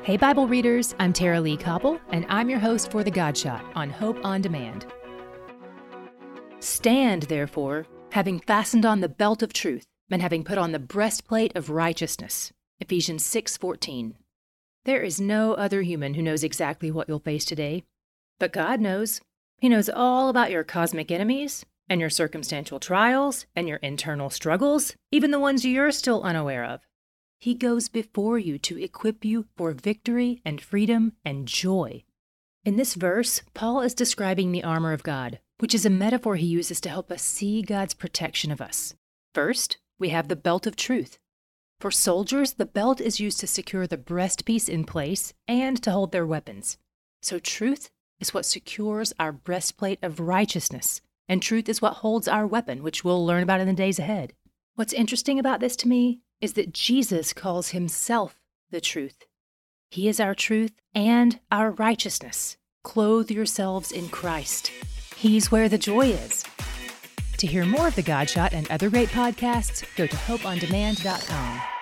Hey Bible readers, I'm Tara Lee Koppel, and I'm your host for The God Shot on Hope on Demand. Stand, therefore, having fastened on the belt of truth, and having put on the breastplate of righteousness. Ephesians 6:14. There is no other human who knows exactly what you'll face today, but God knows. He knows all about your cosmic enemies, and your circumstantial trials, and your internal struggles, even the ones you're still unaware of. He goes before you to equip you for victory and freedom and joy. In this verse, Paul is describing the armor of God, which is a metaphor he uses to help us see God's protection of us. First, we have the belt of truth. For soldiers, the belt is used to secure the breastpiece in place and to hold their weapons. So truth is what secures our breastplate of righteousness, and truth is what holds our weapon, which we'll learn about in the days ahead. What's interesting about this to me is that Jesus calls himself the truth. He is our truth and our righteousness. Clothe yourselves in Christ. He's where the joy is. To hear more of The God Shot and other great podcasts, go to hopeondemand.com.